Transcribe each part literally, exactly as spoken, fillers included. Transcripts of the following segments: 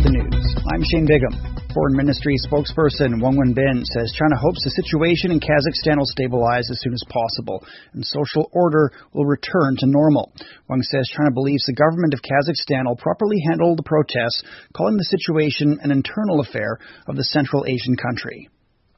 the news. I'm Shane Bigham. Foreign Ministry spokesperson Wang Wenbin says China hopes the situation in Kazakhstan will stabilize as soon as possible and social order will return to normal. Wang says China believes the government of Kazakhstan will properly handle the protests, calling the situation an internal affair of the Central Asian country.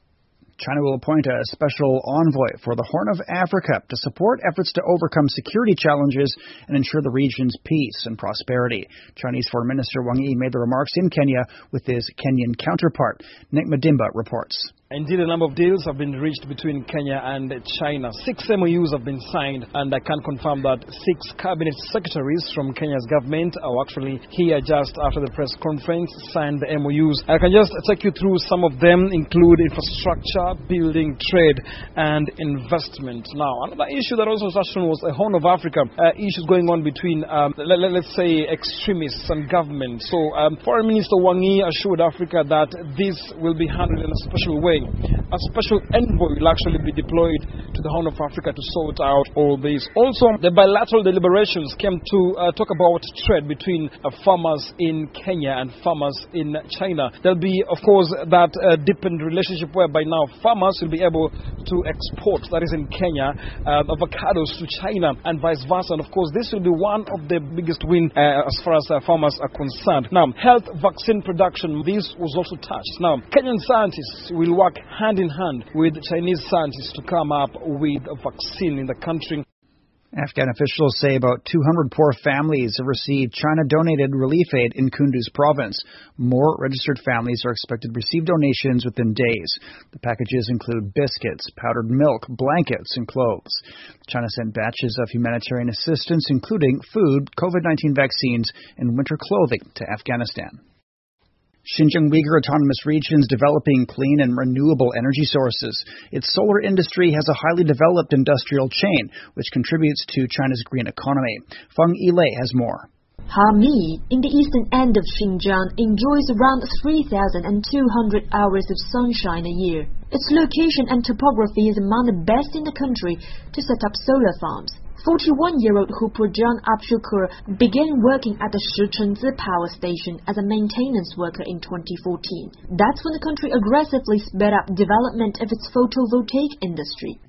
China will appoint a special envoy for the Horn of Africa to support efforts to overcome security challenges and ensure the region's peace and prosperity. Chinese Foreign Minister Wang Yi made the remarks in Kenya with his Kenyan counterpart. Nick Madimba reports. Indeed, a number of deals have been reached between Kenya and China. Six M O Us have been signed, and I can confirm that six cabinet secretaries from Kenya's government are actually here just after the press conference, signed the M O Us. I can just take you through some of them, include infrastructure, building, trade, and investment. Now, another issue that also touched on was the Horn of Africa, uh, issues going on between, um, let, let's say, extremists and government. So, um, Foreign Minister Wang Yi assured Africa that this will be handled in a special way. A special envoy will actually be deployed to the Horn of Africa to sort out all this. Also, the bilateral deliberations came to uh, talk about trade between uh, farmers in Kenya and farmers in China. There'll be, of course, that uh, deepened relationship whereby now farmers will be able to export, that is in Kenya, uh, avocados to China and vice versa. And of course, this will be one of the biggest wins uh, as far as uh, farmers are concerned. Now, health vaccine production, this was also touched. Now, Kenyan scientists will work hand in hand with Chinese scientists to come up with a vaccine in the country. Afghan officials say about two hundred poor families have received China-donated relief aid in Kunduz province. More registered families are expected to receive donations within days. The packages include biscuits, powdered milk, blankets, and clothes. China sent batches of humanitarian assistance, including food, COVID nineteen vaccines, and winter clothing to Afghanistan. Xinjiang Uyghur Autonomous Region is developing clean and renewable energy sources. Its solar industry has a highly developed industrial chain, which contributes to China's green economy. Feng Yilei has more. Hami, in the eastern end of Xinjiang, enjoys around three thousand two hundred hours of sunshine a year. Its location and topography is among the best in the country to set up solar farms. forty-one-year-old Hu Pujian Abshukur began working at the Shichunzi power station as a maintenance worker in twenty fourteen. That's when the country aggressively sped up development of its photovoltaic industry.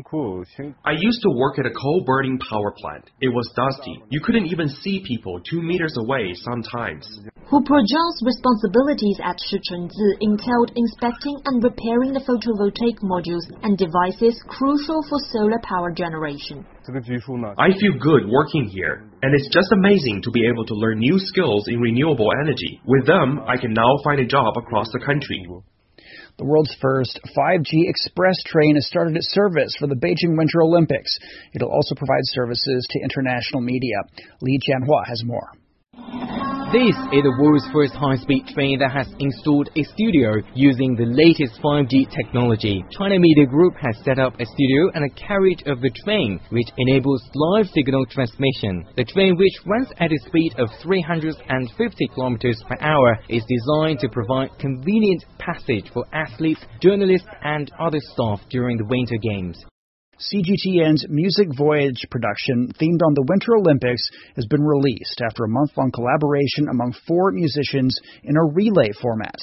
I used to work at a coal-burning power plant. It was dusty. You couldn't even see people two meters away sometimes. Hu Pujian's responsibilities at Shichunzi entailed inspecting and repairing the photovoltaic modules and devices crucial for solar power generation. I feel good working here, and it's just amazing to be able to learn new skills in renewable energy. With them, I can now find a job across the country. The world's first five G express train has started its service for the Beijing Winter Olympics. It'll also provide services to international media. Li Jianhua has more. This is the world's first high-speed train that has installed a studio using the latest five G technology. China Media Group has set up a studio and a carriage of the train, which enables live signal transmission. The train, which runs at a speed of three hundred fifty kilometers per hour, is designed to provide convenient passage for athletes, journalists, and other staff during the Winter Games. C G T N's Music Voyage production, themed on the Winter Olympics, has been released after a month-long collaboration among four musicians in a relay format.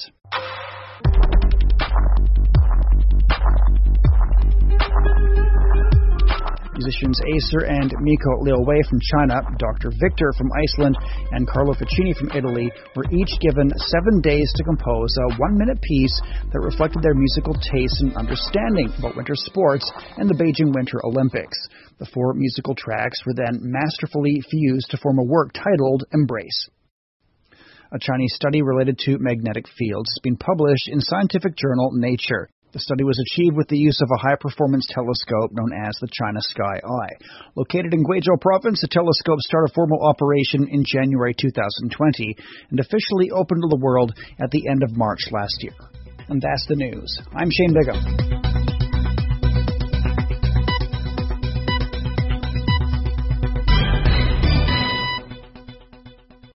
Musicians Acer and Miko Liuwei from China, Doctor Victor from Iceland, and Carlo Ficini from Italy were each given seven days to compose a one-minute piece that reflected their musical tastes and understanding about winter sports and the Beijing Winter Olympics. The four musical tracks were then masterfully fused to form a work titled Embrace. A Chinese study related to magnetic fields has been published in scientific journal Nature. The study was achieved with the use of a high-performance telescope known as the China Sky Eye. Located in Guizhou Province, the telescope started formal operation in January two thousand twenty and officially opened to the world at the end of March last year. And that's the news. I'm Shane Bigham.